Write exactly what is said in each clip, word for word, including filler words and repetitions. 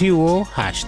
سی و هشت.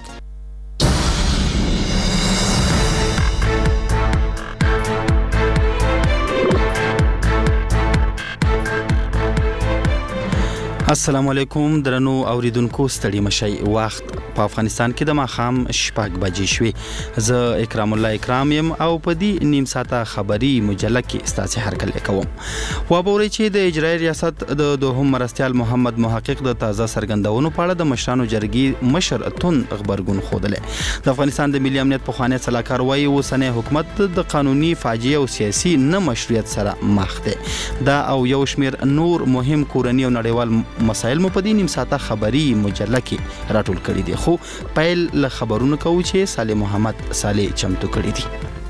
السلام علیکم درنو اوریدونکو، ستړي مشي. وخت په افغانستان کې د ماښام شپږ بجې شوې. زه اکرام الله اکرام يم او په دې نیم ساعته خبري مجله کې ستاسو هرکلی کوم. وابوري چې د اجرایي ریاست د دوهم مرستیال محمد محقق د تازه سرګندونو په اړه د مشرانو جرګې مشر اتون خبرګون خوده. د افغانستان د ملي امنیت پخوانی صلاحکار وایي اوسنی حکومت د قانوني فاجعه او سیاسي نه مشروعیت سره مخ دی. دا او یو شمیر نور مهم کورنی او نړیوال مسایل مو په دې نیم ساعته خبري مجله کې راټول کړي دي. خو پیل له خبرونو کوو چې صالح محمد صالح چمتو کړي دي.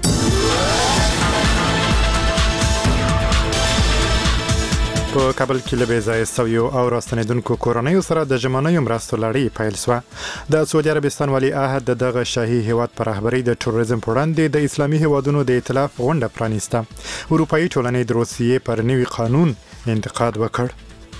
په کابل کې له بېځایه سویو او راستنېدونکو کورنیو سره د ژمنیو مرستو لړۍ پیل شوه. د سعودي عربستان ولی عهد د دغه شاهي هیواد پر رهبرۍ د ټوریزم په وړاندې د اسلامي هیوادونو د ائتلاف غونډه پرانیسته. اروپایي ټولنې د روسیې پر نوي قانون انتقاد وکړ.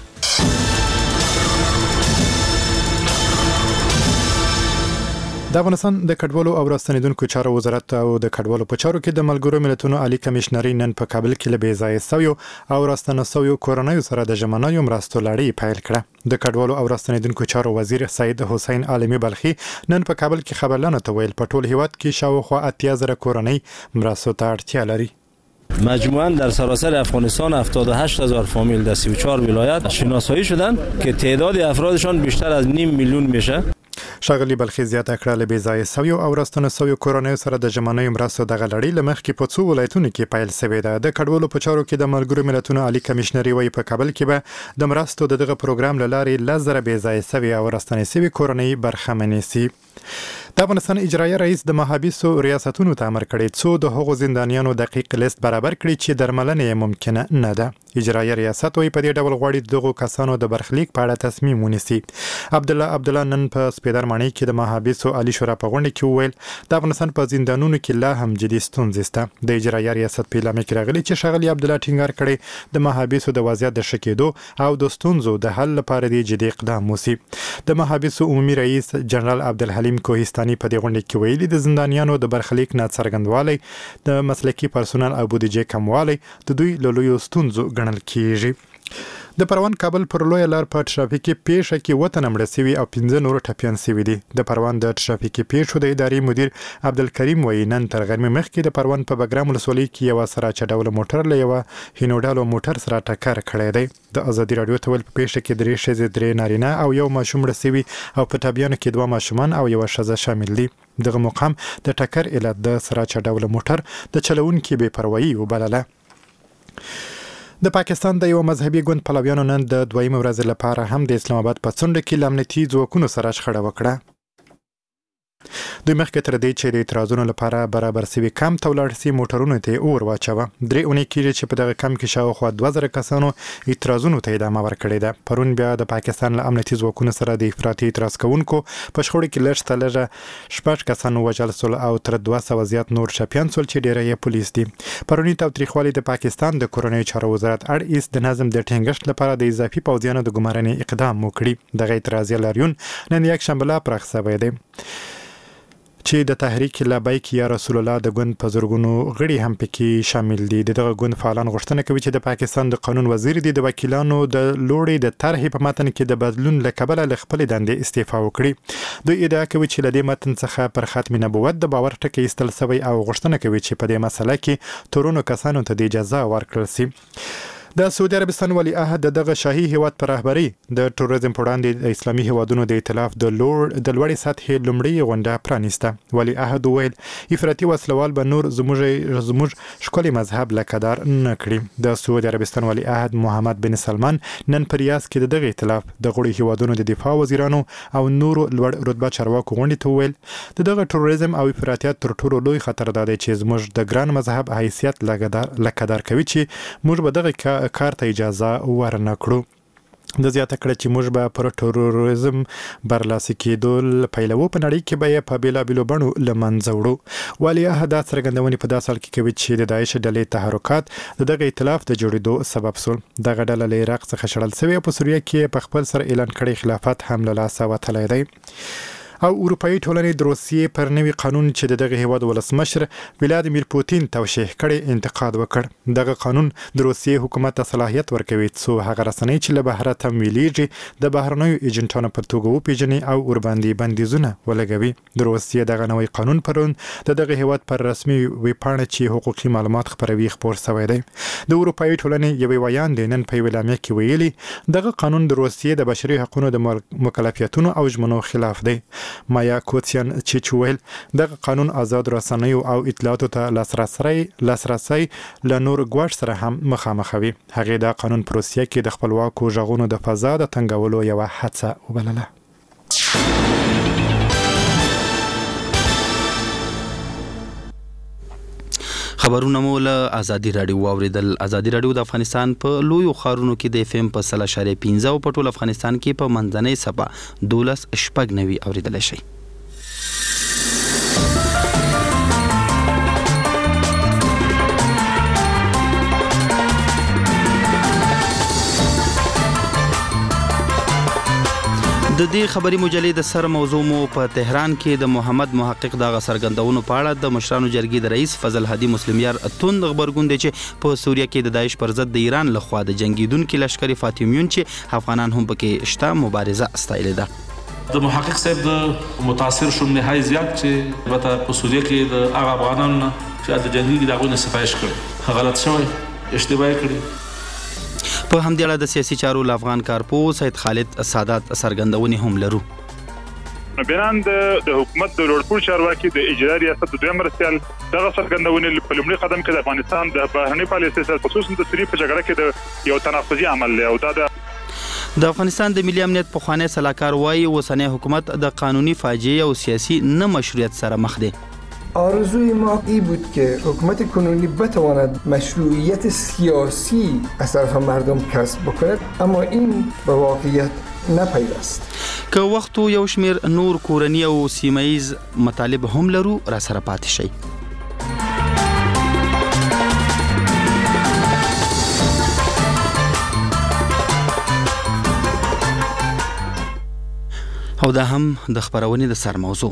د افغانستان د کډوالو او راستنېدونکو چارو وزارت او د کډوالو په چارو کې د ملګرو ملتونو عالی کمشنري نن په کابل کې له بېځایه سویو او راستنه سویو کورنیو سره د ژمنیو مرستو لړۍ پیل کړه. د کډوالو او راستنېدونکو چارو وزیر سید حسین عالمي بلخي نن په کابل کې خبرلانو ته ویل په ټول هیواد کې شاوخوا اتیا زره کورنۍ مرستو ته اړتیا لري. مجموعاً در سراسر افغانستان هفتاد و هشت هزار فامیل در سی و چهار ولایت شناسایی شدند که تعداد افرادشان بیشتر از نیم میلیون میشه. ښاغلي بلخي زیاته کړه له بېځایه سویو او راستنه سویو کورنیو سره د ژمنیو مرستو دغه لړۍ له مخکې په څو ولایتونو کې پیل شوې ده. د کډوالو په چارو کې د ملګرو ملتونو عالی کمشنري وایي په کابل کې به د مرستو د دغه پروګرام له لارې لس زره بېځایه سوي او راستنې سوي کورنۍ برخمنې سي. د افغانستان اجرایي رئیس د محابسو ریاستونو ته امر کړی څو د هغو زندانیانو دقیق لیست برابر کړي چې درملنه یې ممکنه نه ده. اجرایي ریاست وایي په دې ډول غواړي دغو کسانو د برخلیک په اړه تصمیم ونیسي. عبدالله عبدالله نن په سپیدر ماڼۍ کې د محابسو عالی شورا په غونډه کې وویل د افغانستان په زندانونو کې لا هم جدي ستونزې شته. د اجرایي ریاست په اعلامیه کې راغلي چې ښاغلي عبدالله ټینګار کړی د محابسو د وضعیت د ښه کېدو او د ستونزو د حل لپاره دې جدي اقدام وشي. د محابسو عمومي رئیس جنرال عبدالحلیم کوهستاني په دې غونډه کې ویلي د زندانیانو د برخلیک ناڅرګندوالی، د مسلکي پرسونل او بودیجې کموالی د دوی له لویو ستونزو ګڼل کیږي. د پروان کابل پر لویه لار په ټرافیکي پیښه کې اووه تنه مړه سوي او پنځه نور ټپیان سوي دي. د پروان د ټرافیکي پیښو د ادارې مدیر عبدالکریم وایي نن تر غرمې مخکې د پروان په بګرام ولسوالۍ کې یوه سراچه ډوله موټر له یوه هینوډالو موټر سره ټکر کړی دی. د ازادي راډیو ته ویل په پیښه کې درې ښځې، درې نارینه او یو ماشوم مړه سوي او په ټپیانو کې دوه ماشومان او یوه ښځه شامل دي. دغه مقام د ټکر علت د سراچه ډوله موټر د چلوونکي بې پروایي وبلله. د پاکستان د یو مذهبي ګوند پلویانو نن د دویمه ورځ لپاره هم د اسلام آباد په څنډه کې له امنیتي ځواکونو سره شخړه وکړه. دوی مخکې تر دې چې د اعتراضونو لپاره برابر سوي کمپ ته ولاړ سي موټرونو ته اور واچوه. درې اونۍ کېږي چې په دغه کمپ کې شاوخوا دوه زره کسانو اعتراضونو ته ادامه ورکړې ده. پرون بیا د پاکستان له امنیتي ځواکونو سره د افراطي اعتراض کوونکو په شخړو کې لږ ته لږه شپږ کسان ووژل سول او تر دوه سوه زیات نور ټپیان سول چې ډېری یې پولیس دي. پروني تاوتریخوالي د پاکستان د کورنیو چارو وزارت اړ ایست د نظم د ټینګښت لپاره د اضافي پوځیانو د ګمارنې اقدام وکړي. دغه اعتراضي لاریون نن یک شنبه لا پراخ شوی دی چې د تحریک لبیک یا رسول الله د ګوند په زرګونو غړي هم پکې شامل دي. دغه ګوند فعالان غوښتنه کوي چې د پاکستان د قانون وزیر دي د وکیلانو د لوړې د طرحې په متن کې د بدلون له کبله له خپلې دندې استعفا وکړي. دوی ادعا کوي چې له دې متن څخه پر ختم نبوت د باور ټکی ایستل شوی او غوښتنه کوي چې په دې مسله کې تورونو کسانو ته د اجازه ورکړل شي. د سعودي عربستان ولی عهد د دغه شاهي هیواد پر رهبرۍ د ټوریزم په وړاندې د اسلامي هیوادونو د ائتلاف د لوړ د لوړې سطحې لومړۍ غونډه پرانیسته. ولی عهد وویل افراطي وسلوال به نور زموږ زموږ ښکلی مذهب لکدار نه کړي. د سعودي عربستان ولی عهد محمد بن سلمان نن په ریاض کې د دغه ائتلاف د غړو هیوادونو د دفاع وزیرانو او نورو لوړ رتبه چارواکو غونډې ته وویل د دغه ټوریزم او افراطیت تر ټولو لوی خطر دا دی چې زموږ د ګران مذهب حیثیت لکدار کوي چې موږ به دغه کار ته اجازه ورنه کړو. د زیاته کړه چې موږ به پر ټوریزم برلاسي کېدو پیلوو په نړۍ کې به یې په بېلابېلو بڼو له منځه وړو. والي عهد څرګندونې په داسې حال کې کوي چې د داعش ډلې تحرکات د دغه ائتلاف د جوړېدو سبب شول. دغه ډله له عراق څخه شړل شوې او په سوریه کې په خپل سر اعلان کړی خلافت هم له لاسه وتلی دی. او اروپאי ټولنې د روسیې پر نوي قانون چې دغه هیواد ولسمشر ولادیمیر پوتین توشیح کړي انتقاد وکړ. دغه قانون د روسیې حکومت ته صلاحیت ورکوي څو هغه رسنۍ چې له بهر تمویلېږي د بهرنیو ایجنټانو په توګه وپیژني او ورباندې بندیزونه ولګوي. د روسیې دغه نوی قانون پرون د دغه هیواد پر رسمي ویبپاڼه چې حقوقي معلومات خپروي خپور شوی دی. د اروپאי ټولنې یوې ویاندې نن په اعلامیه کې ویلي دغه قانون د روسیې د بشري حقوقو د مکلفیتونو او ژمنو خلاف دی. مایا کوتسیان چې ویل دغه قانون آزاد رسنیو او اطلاعاتو ته لاسرسي لاسرسي له نور ګواښ سره هم مخامخوي. هغه دا قانون په روسیې کې د خپلواکو ژغونو د فضا د تنګولو یو هڅه وبلله. خبرونه مو له ازادي رادیو واوریدل. ازادي رادیو د افغانستان په لویو ښارونو کې د اف ام په سل اشاریه پنځه او په ټول افغانستان کې په منځنۍ سپه دولس شپږ نوي اوریدل شي. د دې خبري مجلې د سر موضوع مو په تهران کې د محمد محقق د غسرګندونو په اړه د مشرانو جرګې د رئیس فضل هادي مسلمیار توند خبرګون دی چې په سوریه کې د داعش پر ضد د ایران لخوا د جنگیدونکو لشکري فاطمیون چې افغانان هم پکې شته مبارزه استایل ده. د محقق صاحب د متاثر شوم نهایی زیات چې البته په سوریه کې د هغه افغانانو چې د جنگي دغه صفایش کړ غلط شوی اشتباه کړی. په همدې اړه د سیاسي چارو ل افغان کارپو سید خالد سادات سرګندونې هم لرو. بیان د حکومت د لوړپوړ چارواکي د اجرا ریاست د دویم مرستيال دغه سرګندونې په لومړي قدم کې د افغانستان د بهرنی پالیسۍ سره خصوصا د سوریې په جګړه کې د یو تناقضي عمل دی او دا د افغانستان د ملي امنیت په خوانی سلاکار وایي اوسنی حکومت د قانوني فاجعه او سیاسي نه مشروعیت سره مخ دی. آرزوی ما این بود که حکومت کنونی بتواند مشروعیت سیاسی از طرف مردم کسب بکند اما این به واقعیت نپیوست. که وختو یو شمیر نور کورنی او سیمایز مطالب هم لرو را سره پاتې شي. او دا هم د خبرونې د سر موضوع.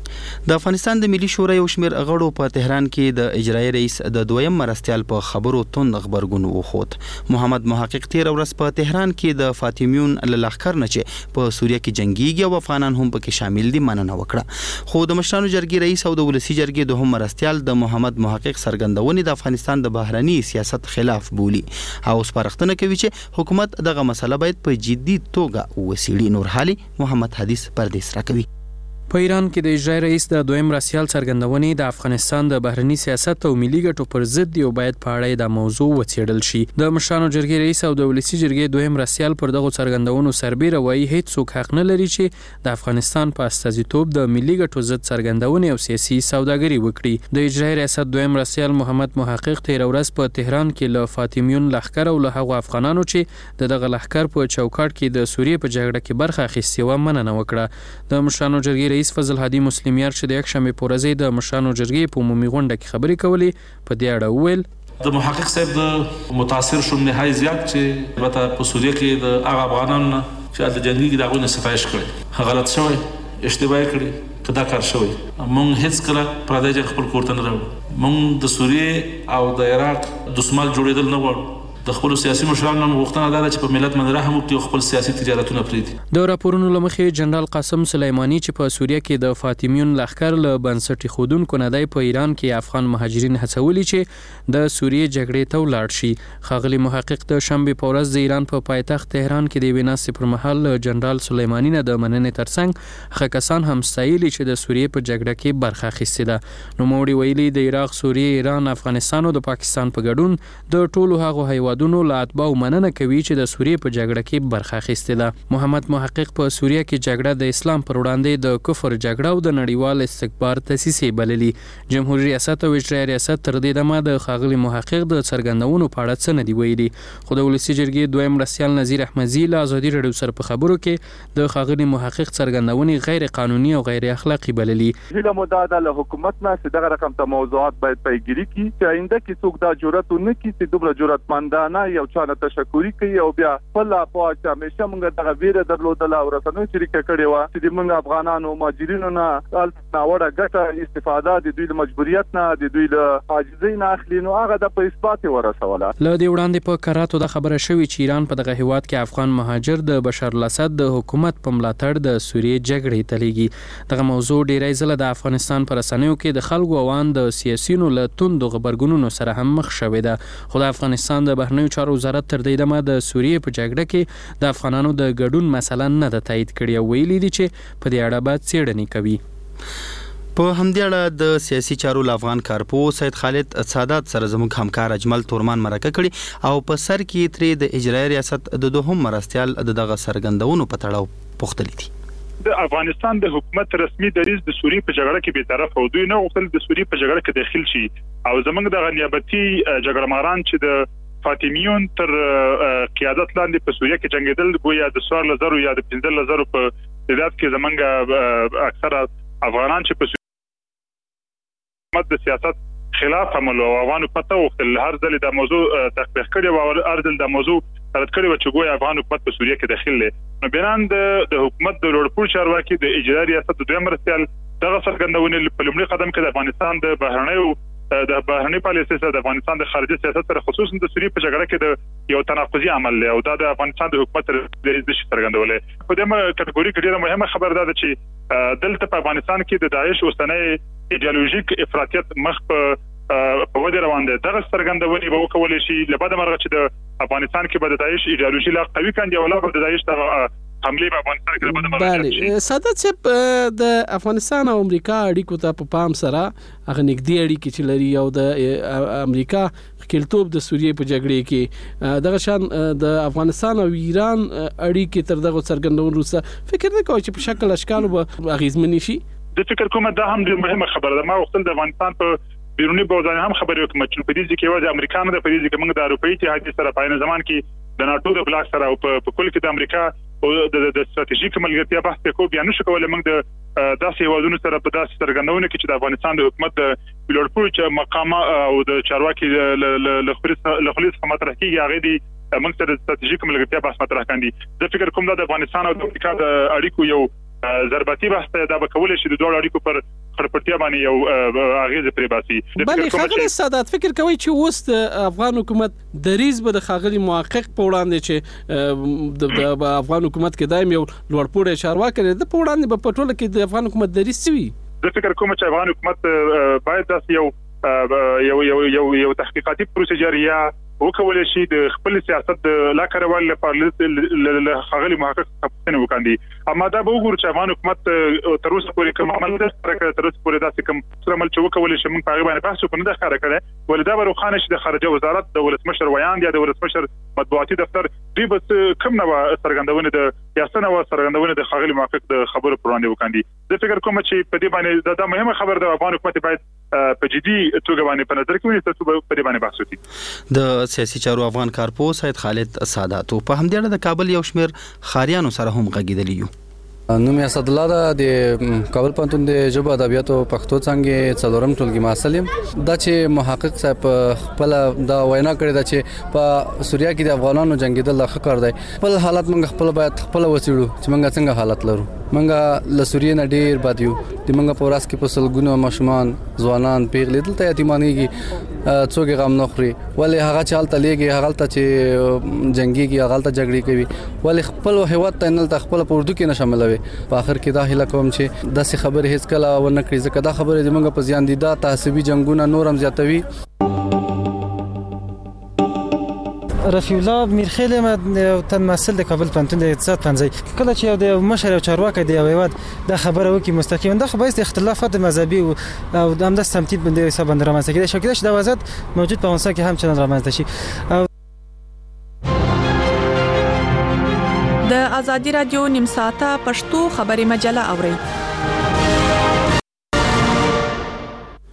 د افغانستان د ملي شورا یو شمیر غړو په تهران کې د اجرایي رئیس د دویم مرستيال په خبرو توند خبرګون وخوت. محمد محقق تیر ورځ په تهران کې د فاطمیون له لښکر نه چې په سوریه کې جنگيږي او افغانان هم پکې شامل دي مننه وکړه. خو د مشرانو جرګې رئیس او د ولسی جرګې دوهم مرستيال د محمد محقق سرګندونې د افغانستان د بهرني سیاست خلاف بولی او سپارښتنه کوي چې حکومت دغه مسله باید په جدي توګه وسیړي. نور حالي محمد حدیث پردیس راکوي. په ایران کې د اجرایي رئیس د دویم مرستيال څرګندونې د افغانستان د بهرني سیاست او ملي ګټو پر ضد یو باید په اړه د موضوع وڅېړل شي. د مشرانو جرګې رئیس او د ولسی جرګې دویم مرستيال پر دغه څرګندونو سربېره وایي هیڅ څوک حق نه لري چې د افغانستان په استازیتوب د ملي ګټو ضد څرګندونې او سیاسي سوداګري وکړي. د اجرایي ریاست دویم مرستيال محمد محقق تیر ورځ په تهران کې له فاطمیون لښکر او له هغو افغانانو چې د دغه لښکر په چوکاټ کې د سوریې په جګړه کې برخه اخیستې وه مننه وکړه. د مشرانو جرګې رئیس فضل هادي مسلمیار چې د یکشنبې په ورځ د مشرانو جرګې په عمومي غونډه کې خبرې کولې په دې اړه وویل د محقق صاحب د متاثر شوم نهایی زیات چې البته په سوریه کې د هغه افغانانو چې د جنگي دغه صفایش کړي غلط شوی اشتباه کړي کدا کار شوی. مونږ هیڅ کله پردای جنگ خپل کوړه نه راوړو. مونږ د سوریې او د عراق دښمن جوړېدل نه غواړو. د خپل سیاسي مشرانو غوښتنه ده چې په ملت باندې رحم وکړي او خپل سیاسي تجارتونه پرېږدي. د راپورونو له مخې جنرال قاسم سلیمانی چې په سوریه کې د فاطمیون لښکر له بنسټ ایښودونکو نه دی په ایران کې افغان مهاجرین هڅولي چې د سوریې جګړې ته ولاړ شي. ښاغلي محقق د شنبې په ورځ د ایران په پایتخت تهران کې د یوې ناستې پر مهال جنرال سلیمانی نه د مننې ترڅنګ هغه کسان هم ستایلي چې د سوریې په جګړه کې برخه اخیستې ده. نوموړي ویلي د عراق، سوریې، ایران، افغانستان او د پاکستان په ګډون د ټولو هغو هیوادونو له اتباعو مننه کوي چې د سوریې په جګړه کې برخه اخیستې ده. محمد محقق په سوریه کې جګړه د اسلام پر وړاندې د کفر جګړه او د نړیوال استکبار تاسیسي بللي. جمهوریت ریاست او اجرایي ریاست تر دې دمه د ښاغلي محقق د څرګندونو په اړه څه نه دی ویلي. خو د ولسی جرګې دویم مرستيال نظیر احمدزي له ازادي رادیو سره په خبرو کې د ښاغلي محقق څرګندونې غیر قانوني او غیر اخلاقی بللي. هیله مدعا له حکومت نه چې دغه رقم ته موضوعات باید پیگیری کړي چې آینده کې څوک دا جرأت ونه کړي چې دومره جرأتمند ادانه یو چا نه تشکری کوي او بیا خپل په چې همیشه موږ دغه ویره درلودل او رسنوي شریکه کړې و چې موږ افغانانو مهاجرینو نه ناوړه ګټه استفاده د دوی د مجبوریت نه د دوی له عاجزۍ نه اخلي نو هغه د په اثبات ورسوله. له دې وړاندې په کراتو د خبره شوې چې ایران په دغه هیواد کې افغان مهاجر د بشار الاسد د حکومت په ملاتړ د سوریې جګړې ته لیږي. دغه موضوع ډیری ځله د افغانستان پر رسنیو کې د خلکو اوان د سیاسيونو له توندو غبرګونونو سره هم مخ شوې ده. خو د افغانستان د بهرنیو چارو وزارت تر دې دمه د سوریې په جګړه کې د افغانانو د ګډون مسله نه ده تایید کړې او ویلي دي چې په دې اړه باید څېړنې کوي. په همدې اړه د سیاسي چارو افغان کارپو سید خالد سادات سره زموږ همکار اجمل تورمان مرکه کړي او په سر کې ترې د اجرایي ریاست د دوهم مرستيال دغه سرګندونو په تړاو پوښتلې دي. د افغانستان د حکومت رسمي دریځ د سوریې په جګړه کې به طرف او دوی نه غوښتل د سوریې په جګړه کې داخل شي او زموږ د غنیابتي جګړه ماران چې د فاطمیون تر قیادت لاندې په سوریه کې جنگیدل گویا د څوار لزرو یا د پنځه لزرو په تعداد کې زمونږ اکثره افغانان چې په د سیاست خلاف عمل او افغان حکومت وختل هر ځل د موضوع تحقیق کړي او ارزل د موضوع رد کړي و چې ګویا افغان حکومت په سوریه کې داخل لري. نو بیان د حکومت د لوړپوړ چارواکي د اجرایي ریاست د دویم مرستيال دغه سرګندونې په لومړي قدم کې د افغانستان د بهرنیو د بهرنی پالیسي سره د افغانستان د خارجي سیاست سره خصوصا د سوریې په جګړه کې د یو تناقضي عمل له او د افغانستان د حکومت د دې څرګندولې. په دې کټګوري کې ډیره مهمه خبره ده چې دلته په افغانستان کې د داعش اوسنۍ ایدئولوژیک افراطیت مخ په په وړاندې روان دي. دغه څرګندونې به وکولې شي لبد مرغه چې د افغانستان کې به د داعش ایدئولوژي لا قوي کاندي او لا به د داعش د حمله په افغانستان کې لبد مرغه. بله سادات صاحب د افغانستان او امریکا اړیکو ته په پام سره هغه نږدې اړیکې چې لري او د امریکا خپلتوب د سوریې په جګړې کې دغه شان د افغانستان او ایران اړیکې تر دغه څرګندون وروسته فکر نه کوي چې په شکل اشکال به اغیزمنې شي. د فکر کومه دا هم د مهمه خبره ده. ما وختل د افغانستان په بیرونی بوزان هم خبرې وکم چې په دې کې وځي امریکا نه په دې کې موږ د اروپאי اتحاد سره په عین زمان کې د ناتو د بلاک سره او په کل کې د امریکا او د استراتیژیک ملګرتیا بحث کوو بیا نشو کولای موږ د داسې هیوادونو سره په داسې څرګندونه کې چې د افغانستان د حکومت د لوړپوړ مقام او د چارواکي له خلیص مطرح کیږي هغه دي موږ سره د استراتیژیک ملګرتیا بحث مطرح کاندي. زه فکر کوم دا د افغانستان او د امریکا د اړیکو یو ضربتي بحث دا به کولای شي د دوه اړیکو پر خړپړتیا باندې یو اغیز پرې باسي. بلې خاغلی سادات فکر کوي چې اوس د افغان حکومت دریز به د خاغلی محقق په وړاندې چې د افغان حکومت کې دایم یو لوړپوړی چارواکي دی د په وړاندې به په ټوله کې د افغان حکومت دریز وي. زه فکر کوم چې افغان حکومت باید داسې یو یو یو یو تحقیقاتي پروسیجر یا وکولای شي د خپل سیاست د لا کارول لپاره له خغلی محقق خپلنه وکاندي. اما دا به وګورو چې افغان حکومت تر اوسه پورې کوم عمل نه ترکړ تر اوسه پورې داسې کوم څه عمل چې وکولای شي موږ په هغه باندې بحث وکړو نه ښکاره کړي ولدا به روخانه شي د خارجه وزارت د ولسمشر ویان یا د ولسمشر مطبوعاتي دفتر دوی بس کوم نه سرګندونه د یاسنه و سرګندونه د خغلی محقق د خبرو پر وړاندې وکاندي. زه فکر کوم چې په دې باندې دا مهمه خبره ده افغان حکومت باید په جدي توګه باندې په نظر کې ونیسي چې په دې باندې بحث وکړي. د سیاسي چارو افغان کارپو سید خالد سادات په همدې اړه د کابل یو شمېر خاریانو سره هم غږیدلی یو. نوم یې اسد الله ده د کابل پوهنتون د ژبه ادبیات او پښتو څنګه څلورم ټولګي محصل یم. دا چې محقق صاحب خپل دا وینا کړې ده چې په سوریه کې د افغانانو جنگیدل ښه کار دی. خپل حالت موږ خپل باید خپل وڅېړو چې موږ څنګه حالت لرو. موږ له سوریې نه ډېر بد یو. د موږ په ورځ کې په سلګونو ماشومان ځوانان پیغلې دلته یتیمانېږي څوک غم نه خوري ولې هغه چې هلته لیږي هغه ته چې جنگيږي هغه ته جګړې کوي ولې خپل هیواد ته نه خپل په اردو کې نه شاملوي. په اخر کې دا هله کوم چې داسې خبرې هیڅ کله ونه کړي ځکه دا خبرې زموږ په زیان دي دا تعصبي جنگونه نور هم زیاتوي. رفیع الله میرخیل یو تن مسئول د کابل پوهنتون د اقتصاد پوهنځي کله چې یو د مشر او چارواکي دی یو هیواد د خبره وکي مستقیما د خو باید اختلافات مذهبي او هم د سمتي باندې حساب باندې رامنځته کېږي شکل چې د وضعیت موجود په افغانستان کې هم چنان رامنځته شي. د ازادي رادیو نیم ساعته پښتو خبري مجله اوري.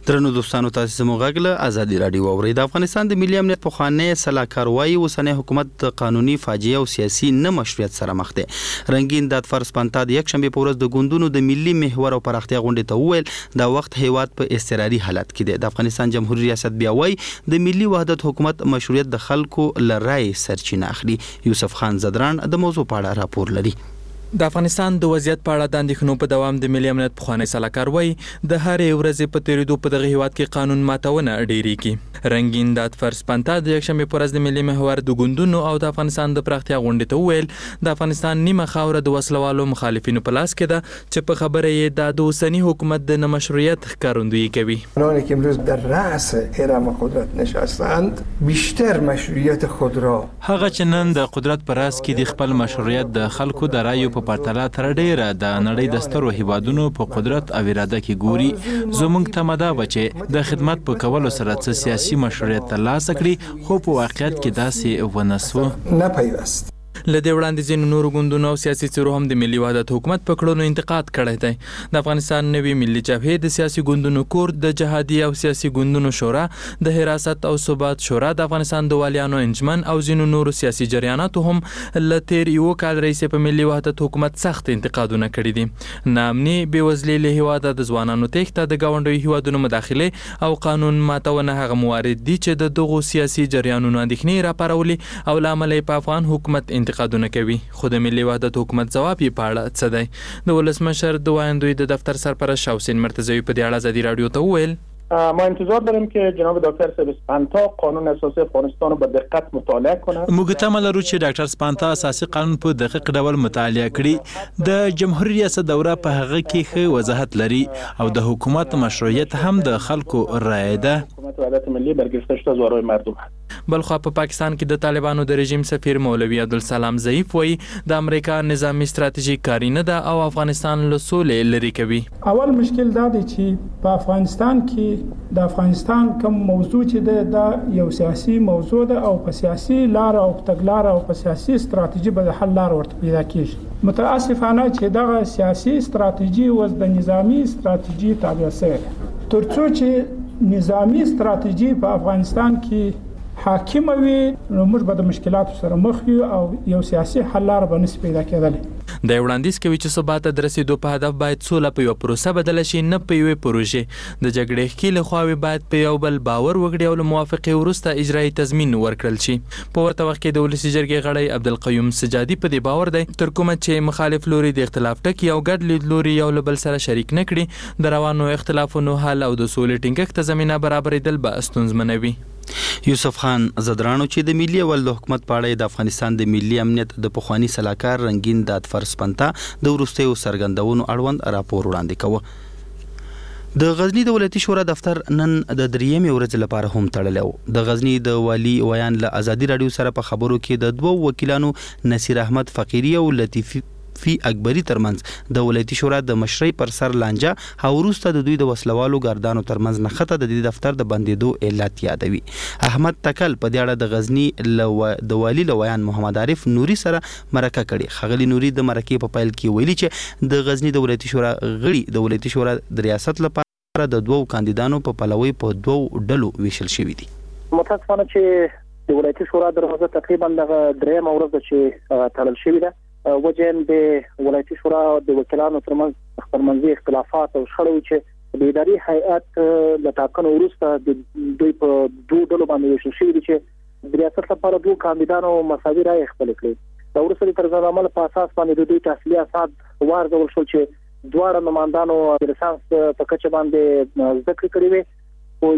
درنو دوستانو تاسو زموږ غږ له ازادي رادیو اورئ. د افغانستان د ملي امنیت پخوانی سلاکار وايي اوسنی حکومت د قانوني فاجعه او سیاسي نه مشروعیت سره مخ دی. رنگین دادفرس پنتا د یک شنبه په ورځ د ګوندونو د ملي محور او پراختیا غونډې ته وویل دا وخت هیواد په استقراري حالت کې دی. د افغانستان جمهوریت ریاست بیا وايي د ملي وحدت حکومت مشروعیت د خلکو لرای سرچینه اخلي. یوسف خان زدران د موضوع په اړه راپور لري. د افغانستان د وضعیت په اړه د اندېښنو په دوام د ملي امنیت پخوانی سلاکار وايي د هرې ورځې په تیریدو په دغه هیواد کې قانون ماتونه ډیریږي. رنگین دادفرس پنتا د یک شنبه په ورځ د ملي محور د ګوندونو او د افغانستان د پراختیا غونډې ته وویل د افغانستان نیمه خاوره د وسلوالو مخالفینو په لاس کې ده چې په خبره یې د اوسنی حکومت د نامشروعیت ښکارندویي کوي. اونایی که امروز در رأس هرم قدرت نشستند بیشتر مشروعیت خود را هغه چې نن د قدرت پر راس کې د خپل مشروعیت د خلکو د رایو په پرتله تر ډیره د نړۍ د سترو هیوادونو په قدرت او اراده کې ګوري. زموږ تمدا بچي د خدمت په کولو سره څه سیاسي مشروعیت ترلاسه کړي خو په واقعیت کې داسې ونه سو نه پیوست. لدې وړاندې ځینو نورو ګوندونو او سیاسي څیرو هم د ملي وحدت حکومت په کړنو انتقاد کړی دی. د افغانستان نوي ملي جبهې د سیاسي ګوندونو کور د جهادي او سیاسي ګوندونو شورا د حراست او ثبات شورا د افغانستان د والیانو انجمن او ځینو نورو سیاسي جریاناتو هم له تیر یو کال رئیس په ملي وحدت حکومت سخت انتقادونه کړي دي. نامني بېوزلي له هیواده د ځوانانو تېښته د ګاونډیو هیوادونو مداخله او قانون ماتونه هغه موارد دي چې د دغو سیاسي جریانونو اندېښنې راپارولي او له امله په افغان حکومت انتقادونه کوي. خو د ملي وحدت حکومت ځواب یې په اړه څه دی؟ د ولسمشر د وایندوی د دفتر سرپرست شاه حسین مرتضوی په دې اړه ازادي رادیو ته وویل ما انتظار داریم که جناب دکتر سپانتا قانون اساسی افغانستان رو به دقت مطالعه کنند. موږ تمه لرو چې ډاکټر سپانتا اساسي قانون په دقیق ډول مطالعه کړي. د جمهوریت ریاست دوره په هغه کې ښه وضاحت لري او د حکومت مشروعیت هم د خلکو رایه ده. حکومت وحدت ملی برگرفته شده از آرای مردم هست. بلخوا په پاکستان کې د طالبانو د رژیم سفیر مولوی عبدالسلام ضعیف وایي د امریکا نظامی ستراتیژي کاری نه ده او افغانستان له سولې لرې کوي. اول مشکل دا دی چې په افغانستان کې د افغانستان کوم موضوع چې ده دا یو سیاسي موضوع ده او په سیاسي لار او تګلار او په سیاسي ستراتیژي به د حل لار ورته پیدا کیږي. متاسفانه چې دغه سیاسي ستراتیژي اوس د نظامی ستراتیژي تابع شوې ده. ترڅو چې نظامی ستراتیژي په افغانستان کې حاکم وي نو موږ به د مشکلاتو سره مخ یو او یو سیاسي حل لار به نس پیدا کېدلی. د وړاندیز کوي چې ثبات د رسیدو په هدف باید سوله په یو پروسه بدل شي نه په یو پروژه. د جګړې ښکېل خواوې باید په یو بل باور وکړي او له موافقې وروسته اجرایي تضمین ورکړل شي. په ورته وخت کې د ولسي جرګې غړی عبدالقیوم سجادي په دې باور دی تر کومه چې مخالف لوري د اختلاف ټکي او ګډ لیدلوري یو له بل سره شریک نه کړي د روانو اختلافونو حل او د سولې ټینګښت ته زمینه برابرېدل به ستونزمنوي. یوسف خان زدرانو چې د ملي اول د حکومت په اړه د افغانستان د ملي امنیت د پخوانی سلاکار رنگین دادفرس پنتا د وروستیو څرګندونو اړوند راپور وړاندې کوه. د غزنی د ولایتي شورا دفتر نن د دریمې ورځې لپاره هم تړلی و. د غزنی د والی ویان له ازادي رادیو سره په خبرو کې د دوو وکیلانو نصیر احمد فقیری او لطیفی فی اکبری ترمنځ د ولایتي شورا د مشرۍ پر سر لانجه او وروسته د دوی د وسلوالو ګاردانو ترمنځ نښته د دې دفتر د بندېدو علت یادوي. احمد تکل په دې اړه د غزنی د والی لویان محمد عارف نوري سره مرکه کړي. خغلی نوري د مرکې په پیل کې ویلي چې د غزنی د ولایتي شورا غړي د ولایتي شورا د ریاست لپاره د دوو کاندیدانو په پلوي په دوو ډلو ویشل شوي دي. متاسفانه چې د ولایتي شورا دروازه تقریبا د درېیم ورځ چې تړل شوې ده وجه د ولایتي شورا د وکیلانو ترمنځ خپلمنځي اختلافات او شخړې چې د اداري هیئت د ټاکنو وروسته د دوی په دوه ډلو باندې ویشل شوي دي چې د ریاست لپاره دوه کاندیدانو مساوي رایې خپل کړې. د وروسته د طرز عمل په اساس باندې د دوی تحصیلي اسناد وارزول شول چې دواړه نمائندانو د لیسانس په کچه باندې زده کړې کړې وې او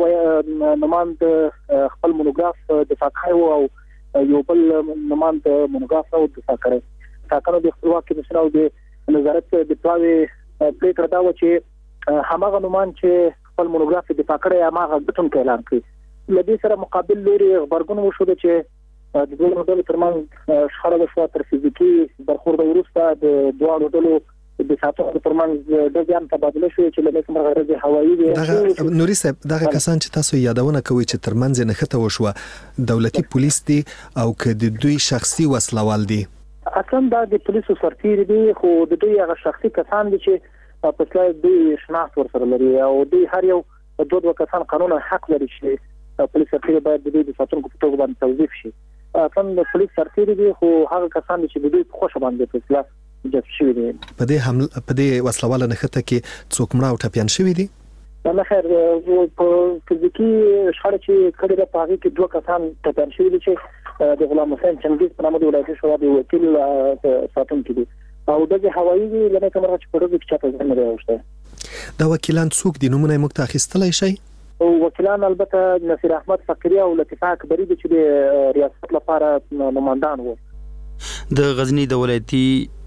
یو نمائند خپل مونوګراف دفاع کړی او یو بل نمائند مونوګراف او دفاع کړی. ټاکنو د خپلواک کمیسیون او د نظارت د پلاوی پریکړه دا و چې هماغه نومان چې خپل مونوګراف دفاع کړی هماغه ګټونکی اعلان کړي. له دې سره مقابل لوري غبرګون وشو چې د دوه ډلو ترمنځ شخړه وشوه تر فزیکي برخورد وروسته د دواړو ډلو د ساتونکو ترمنځ د ځان تبادله شوې چې له کومه غرض هوایي وي. دغه نوري صاحب دغه کسان چې تاسو یادونه کوي چې ترمنځ نښته وشوه دولتي پولیس دي او که د دوی شخصي وسلوال دي؟ اصلا دا د پولیسو سرتیر دي خو د دوی هغه شخصي کسان دي چې په اصل دوی شناخت ورسره لري او دوی هر یو دوه دوه کسان قانونا حق لري چې پولیس سرتیري باید د دې ساتونکو په توګه باندې توظیف شي. څنګه پولیس سرتیري دي خو هغه کسان چې د دوی په خوښه باندې په اصطلاح جذب شوي دي. په دې حمله په دې وسلواله نښته کې څوک مړه او ټپیان شوي دي؟ نه خیر په فزیکی شخړه چې کړي د پاغي کې دوه کسان ټپیان شوي دي چې د غلام حسین چنګیز په نامه د ولایتي شورا د وکیل ساتونکي دي او د هوایي لمه کومه چې په ورځ کې چاته ځنه راوښته. دا وکیلان څوک دي؟ نومونه یې موږ ته اخیستلای شئ؟ وکیلان البته نصیر احمد فقری او لطیفه اکبری د چې د ریاست لپاره نمائندان وو. د غزنی د ولایتي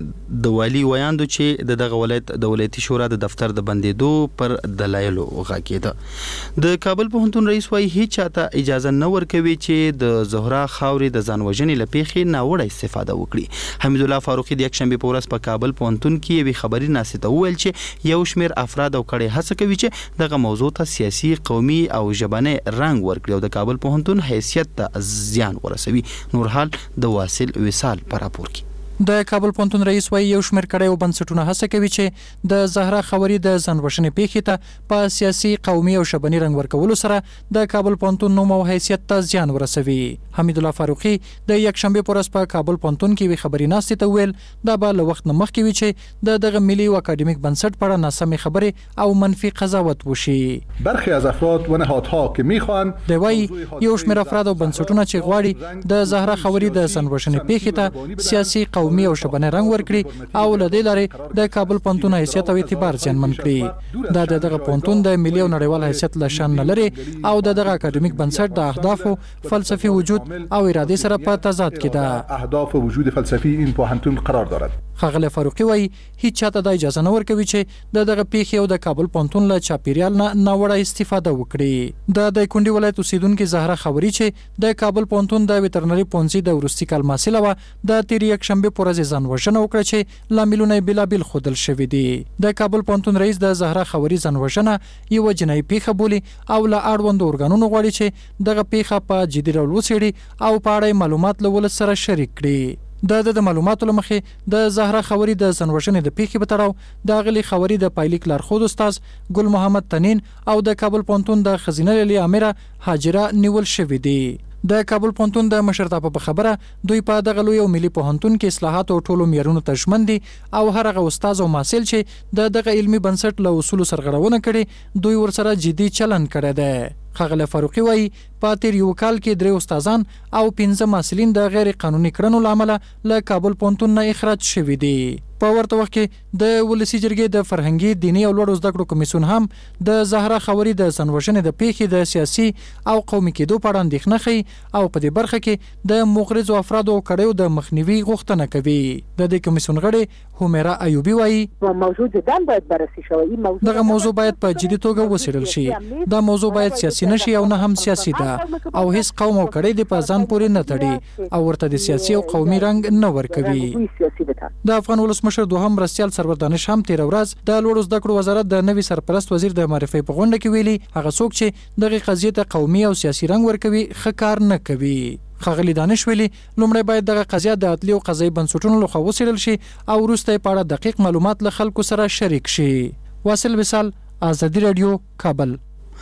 د والی ویاندو چې د دغه ولایت د ولایتي شورا د دفتر د بندیدو پر دلایلو غاکېده. د کابل پوهنتون رئیس وايي هیڅ چاته اجازه نه ورکوي چې د زهرا خاورې د ځان وژنې لپاره ناوړه استفاده وکړي. حمید الله فاروقي د یک شنبه په ورځ په کابل پوهنتون کې یو خبري ناسته وویل چې یو شمېر افراد او کړي هڅه کوي چې دغه موضوع ته سیاسي، قومي او ژبنی رنګ ورکړي او د کابل پوهنتون حیثیت ته زیان ورسوي. نورحال د واصل وصال پر راپور کې. د کابل پوهنتون رئیس وايي یو شمېر کړي او بنسټونه هڅه کوي چې د زهرا خاورې د ځانوژنې پیښې ته په سیاسي، قومي او شبني رنګ ورکولو سره د کابل پوهنتون نوم او حیثیت ته زیان ورسوي. حمید الله فاروقي د یک شنبه پر ورځ په کابل پوهنتون کې وی خبري ناستې ته ویل دا به له وخت نه مخکې وي چې د دغه ملي او اکاډمیک بنسټ په اړه ناسمې خبرې او منفي قضاوت وشي. برخی از افراد و نهادها که میخوان د وايي یو شمېر افراد او بنسټونه چې غواړي د زهرا خاورې د ځانوژنې پیښې ته سیاسي، قومي او شبنه رنګ ورکړي او له دې لارې د کابل پوهنتون حیثیت او اعتبار ځانمن کړي. دا د دغه پوهنتون د ملي او نړیوال حیثیت له شان نه لري او د دغه اکاډمیک بنسټ د اهدافو، فلسفي وجود او اراده سره په تضاد کې ده. اهداف وجود فلسفي این پوهنتون قرار دارد. ښاغلی فاروقي وايي هیڅ چاته د اجازه نه ورکوي چې د دغه پیښې او د کابل پوهنتون له چاپیریال نه ناوړه استفاده وکړي. د د کونډې ولایت اوسیدونکې زهرا خاوري چې د کابل پوهنتون د ویترنري پوهنځي د وروستي کال محصله وه د تېرې یکشنبې په ورځ ځان وژنه وکړه چې لاملونه یې بېلابېل ښودل شوي دي. د کابل پوهنتون رئیس د زهرا خاوري ځان وژنه یوه جنایي پیښه بولي او له اړوندو ارګانونو غواړي چې دغه پیښه په جدي ډول وڅېړي او په اړه معلومات له ولس سره شریک کړي. د د معلوماتو لمخې د زهرا خاوري د ځانوژنې د پیښې په تړاو د غلي خاوري د پایلیک لارښود استاد ګل محمد تنین او د کابل پوهنتون د خزینه لیلی امره حاجره نیول شوې دي. د کابل پوهنتون د مشرتابه په خبره دوی په دغه لوی او ملي پوهنتون کې اصلاحات او ټولو معیارونو ته ژمن دي او هر هغه استاد او محصل چې د دغه علمي بنسټ له اصولو سرغړونه کړي دوی ورسره جدي چلند کړی دی. ښاغلی فاروقي وايي په تېر یو کال کې درې استادان او پنځه محصلین د غیر قانوني کړنو له امله له کابل پوهنتون نه اخراج شوي دي. په ورته وخت کې د ولسي جرګې د فرهنګي، دیني او لوړو زده کړو کمیسیون هم د زهرا خاوري د ځانوژنې د پیښې د سیاسي او قومي کېدو په اړه اندېښنه ښیي او په دې برخه کې د مغرضو افرادو او کړیو د مخنیوي غوښتنه کوي. د دې کمیسیون غړي همیرا ایوبي وايي موضوع جدا باید بررسي شوی. دغه موضوع باید په جدي توګه وڅېړل شي. دا موضوع باید سیاسي نشي او نه هم سیاسي ده او هیڅ قوم او کړی د په ځان پورې نه تړي او ورته د سیاسي او قومي رنګ نه ورکوي. د افغان ولسمشر دوهم مرستیال سرور دانش هم تیر ورځ د لوړو زده کړو وزارت د نوي سرپرست وزیر د معرفي په غونډه کې ویلي هغه څوک چې دغه قضیه ته قومي او سیاسي رنګ ورکوي ښه کار نه کوي. ښاغلي دانش ویلي لومړی باید دغه قضیه د عدلي او قضایي بنسټونو لخوا وڅېړل شي او وروسته یې په اړه دقیق معلومات له خلکو سره شریک شي. واصل وصال، آزادي رادیو، کابل.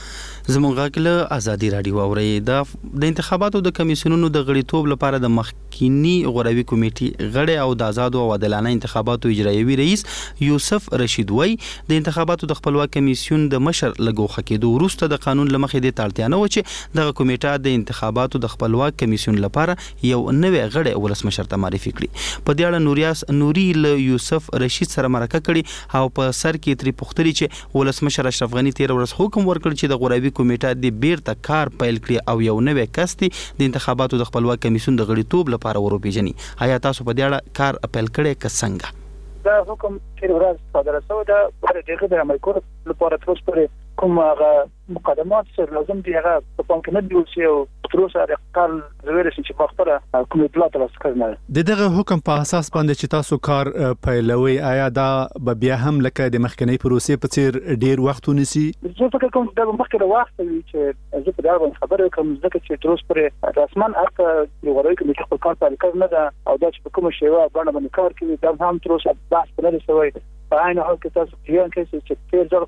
زموږ غږ له ازادي رادیو اوري. د د انتخاباتو د کمیسیونونو د غړیتوب لپاره د مخکینی غوروي کمیټې غړي او د آزادو او عادلانه انتخاباتو اجرایوي رئیس یوسف رشید وای د انتخاباتو د خپلواک کمیسیون د مشر لګوخه کېدو وروسته د قانون لمخې د تړتیا نه و چې دغه کمیټه د انتخاباتو د خپلواک کمیسیون لپاره یو نوې غړي ولسمشر ته معرفي کړي. په دې اړه نوریاس نوري له یوسف رشید سره مرکه کړي او په سر کې تری پوښتنه چې ولسمشر اشرف غنی تیر ورځ حکم ورکړ چې د غوروي کمیټه د بیرته کار پیل کړي او یو نوې کس د انتخاباتو د خپلواک کمیسیون د غړیتوب لپاره وروپیژني. آیا تاسو په دې اړه کار اپیل کړی که څنګه؟ دا حکم چې ورځ صادره شوی دا پر دغه د عمل کولو لپاره تر اوسه پورې کوم هغه مقدمات سره لازم دي هغه په پام کې نه دی اوسې او تر اوسه د کار زویل شي چې په خپل کوم اطلاعات ترلاسه کړنه د دغه حکم په اساس باندې چې تاسو کار پیلوي آیا دا به بیا هم لکه د مخکنی پروسې په څیر ډیر وخت ونیسي؟ زه فکر کوم دا مخکې د وخت وي چې زه په دا باندې خبره کوم ځکه چې تر اوسه پورې رسمان هغه یو غوړی کې خپل کار پیل کړ نه دا او دا چې په کوم شی و باندې باندې کار کوي دا هم تر اوسه بحث نه شوی. په عین حال کې تاسو پیان کې چې تیر ځل خو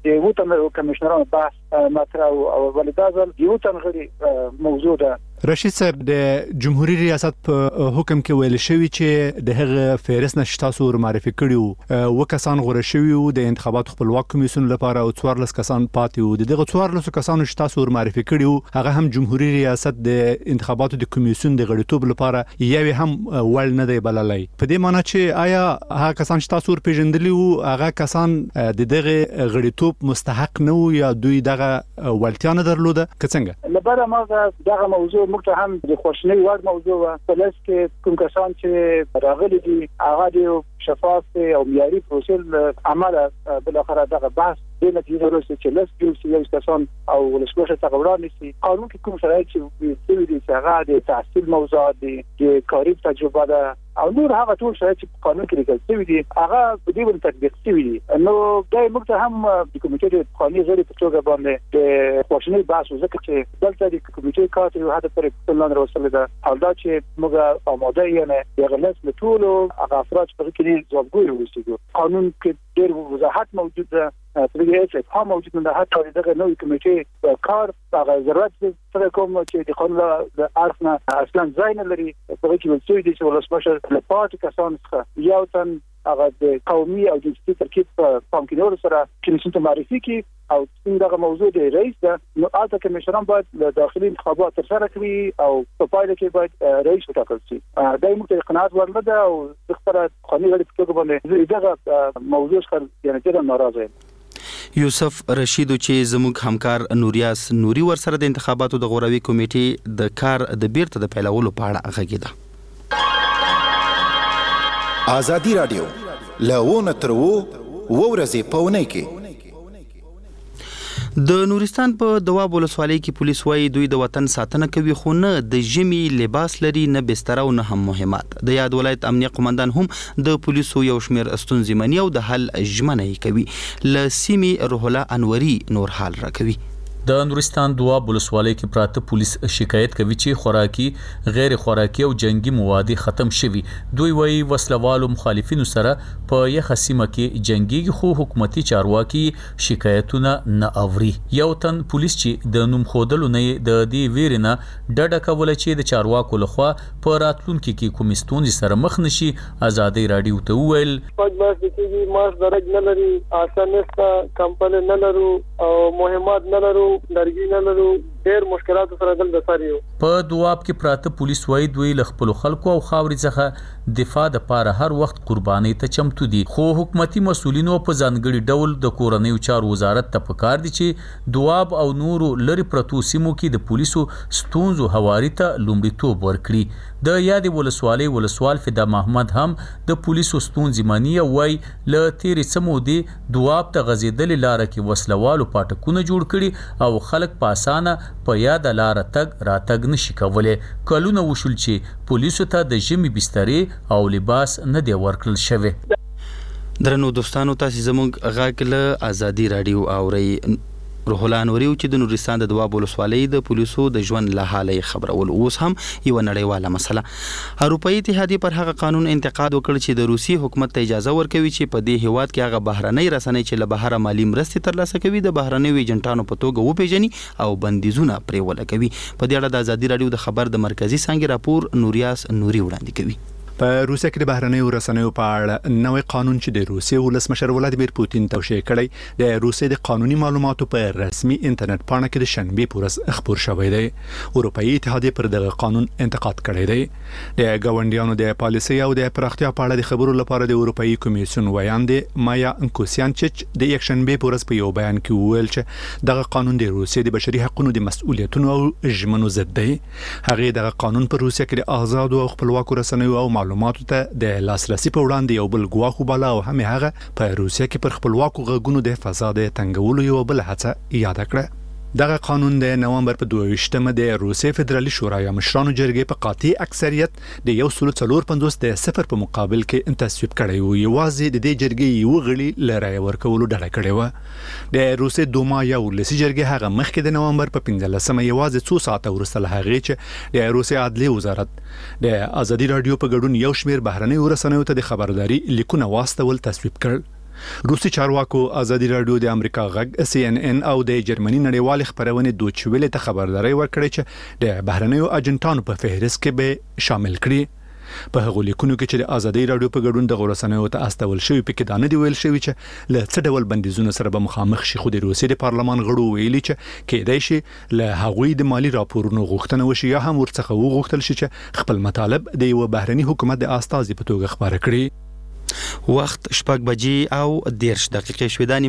د یو تن کمشنرانو بحث مطرح او ولدا ځل یو تن غړي موضوع ده. رشید صاحب د جمهوریت ریاست په حکم کې ویل شوی چې د هغه فهرست نشتا سور معرفي کړیو و کسان غوړه شوی وو د انتخابات خپلواک کمیسیون لپاره او څوارلس کسان پاتې وو. دغه څوارلس کسانو شتا سور معرفي کړیو هغه هم جمهوریت ریاست د انتخاباتو د کمیسیون د غړیتوب لپاره یوه هم ول نه دی بللای. په دې معنی چې آیا هغه کسان شتا سور پیژندلی وو هغه کسان د دغه غړیتوب مستحق نه وو یا دوی دغه ولتیا نه درلوده که څنګه؟ لبره ما دغه موضوع موږ هم د خوشنۍ وړ موضوع و پلس کې کوم کسان چې راغلي دي هغه د شفاف او معیاري پروسې عمل بل اخر دغه بحث د نتیجې وروسته چې لس جوړ شي کسان او ولسمشر څنګه وړاندې شي قانون کې کوم شرایط چې دي چې هغه د تحصیل موضوع دي د کاري تجربه ده او نور هغه ټول شرایط چې قانون کې لیکل شوی دي هغه په دې باندې تطبیق شوی دي. نو دای موږ ته هم د کمیټې د قانوني غړي په توګه باندې د خوشنۍ بحث وکړ چې دلته د کمیټې کار یو هدف پر پلان راوستل ده او دا چې موږ آماده یې نه د غلط مټولو هغه افراد په کې ځوابګوي وستو قانون کې ډېر وضاحت موجود ده په دې کې هم موجود نه حتی دغه نوې کمیټې کار هغه ضرورت سره کوم چې د قانون د ارثنا اصلا ځای نه لري په کې ولڅوي دي چې ولسمشر له پاتې کسان څخه یو تن هغه د قومي او د جنسي ترکیب په پام کې نیول سره کمیسیون ته معرفي کی او څنګه موضوع دی رئیس ده نو البته کمیشنران باید له داخلي انتخابات ترسره کړي او په پایله کې باید رئیس وټاکل شي. دا موږ ته قناعت ورنه ده او د خبره قانوني غړي په توګه باندې دغه موضوع څخه یعنی ډېر ناراضه یم. یوسف رشیدو چې زموږ همکار نوریاس نوري ورسره د انتخاباتو د غوراوي کمیټې د کار د بیرته د پیلولو په اړه غږیده. آزادی رادیو لونه ترو ورځې پونه کې د نورستان په دواب ولسوالۍ کې پولیس وايي دوی د وطن ساتنه کوي خو نه د ژمي لباس لري نه بستر او نه هم مهمات. د یاد ولایت امنیه قومندان هم د پولیسو یو شمیر ستونزې مني او د حل ژمنه کوي. ل سیمې روح الله انوري نور حال را کوي. د نورستان دواب ولسوالۍ کې پراته پولیس شکایت کوي چې خوراکي غیر خوراکي او جنگي مواد ختم شوي. دوی وایي وسلوالو مخالفینو سره په یخه سیمه کې جنگي خو حکومتي چارواکي شکایتونه نه اوري. یو تن پولیس چې د نوم خودلو نه د دې ویرنه ډډه کوله چې د چارواکو لخوا په راتلونکي کې کوم ستونزې سره مخ نشي. آزادۍ رادیو ته وویل پد ماس دي ماس درج نه لري آسانستا کمپل نه لرو او مهمات نه لرو لرګي نه لرو ډېر مشکلات سره دل دساریو. په دواب کې پراته پولیس وایي دوی ل خپل خلکو او خاورې څخه دفاع د پاره هر وخت قرباني ته چمتو دي خو حکومتي مسولینو په ځانګړي ډول د کورنۍ چارو وزارت ته پکار دي چې دواب او نورو لری پرتو سیمو کې د پولیسو ستونزو حواري ته لومړیتوب ورکړي. د یادې ولسوالۍ ولسوال فدا محمد هم د پولیسو ستونزې مني او وایي ل تیرې سمو دي دواب ته غزیدل لار کې وسلوالو پټکونه جوړ کړي او خلک په اسانه په یاد لار تګ را تګ نشي کولای. کلونه وشول چې پولیسو ته د ژمي بسترې او لباس نه دی ورکړل شوی. درنو دوستانو تاسو زموږ غاګ له آزادی رادیو اوري. روح الله انوري چې د نورستان د دواب ولسوالۍ د پولیسو د ژوند له حالې خبرول اوس هم یو نړیواله مسله. اروپאי اتحادیه پر هغه قانون انتقاد وکړ چې د روسي حکومت ته اجازه ورکوي چې په دې هیواد کې هغه بهرنۍ رسنۍ چې له بهره مالی مرستې ترلاسه کوي د بهرنۍ ایجنټانو په توګه وپیژني او بندیزونه پرې ولګوي. په دې اړه د آزادي رادیو د خبر د مرکزی څنګه راپور نوریاس نوري وړاندې کوي. په روسیه کې د بهرنیو رسنیو په اړه نوې قانون چې د روسیې ولسمشر ولادیمیر پوتین توشیح کړی د روسیې د قانوني معلوماتو په رسمي انټرنیټ پاڼه کې د شنبه پورس خبر شوی دی. اروپאי اتحادیه پر دغه قانون انتقاد کړی دی. د ګاونډیانو د پالیسي او د پراختیا په اړه د خبرو لپاره د اروپאי کمیسیون ویاندې مایا انکوسیانچچ د یک شنبه پورس په یو بیان کې وویل چې دغه قانون د روسیې د بشري حقوقو د مسؤلیتونو او ژمنو ضد دی. هغه دغه قانون پر روسیه کې د آزاد او خپلواکو رسنیو او معلوماتو ته د لاسرسي په وړاندې یو بل ګواښ وباله او هم هغه په روسیه کې پر خپلواکو غږونو د فساد تنګولو یو بل هڅه یاد کړه. دغه قانون د نومبر په دوه ویشتمه د روسیې فدرالي شورا یا مشرانو جرګې په قاطع اکثریت د یو سل څلور پنځوس د صفر په مقابل کې تصویب کړی و. یوازې د دې جرګې یو غړي لرای ورکولو ډډه کړې و. د روسیې دوما یا ولسي جرګې هغه مخکې د نومبر په پنځلسمه یوازې څو ساعته وروسته له هغې چې د روسیې عدلي وزارت د آزادي رادیو په ګډون یو شمیر بهرنۍ رسنیو ته د خبرداري لیکونه واستول تصویب کړ. روسي چارواکو ازادي رادیو د امریکا غږ سی ان ان او د جرمني نړیوال خبرونه دوچ ویلې ته خبرداري ورکړې چې د بهرنیو اجنټانو په فهرست کې به شامل کړي. په هغه لیکونو کې چې د ازادي رادیو په ګډون د غورسنیو ته استول شوی په کې دانه دی ویل شوی چې له څه ډول بندیزونو سره به مخامخ شي. خو د روسیې د پارلمان غړو ویلي چې کېدای شي له هغوی د مالی راپورونو غوښتنه وشي یا هم ورڅخه وغوښتل شي چې خپل مطالب د یو بهرني حکومت د استازي په توګه خبره کړي. وخت شپږ بجې او دیرش دقیقې شوې.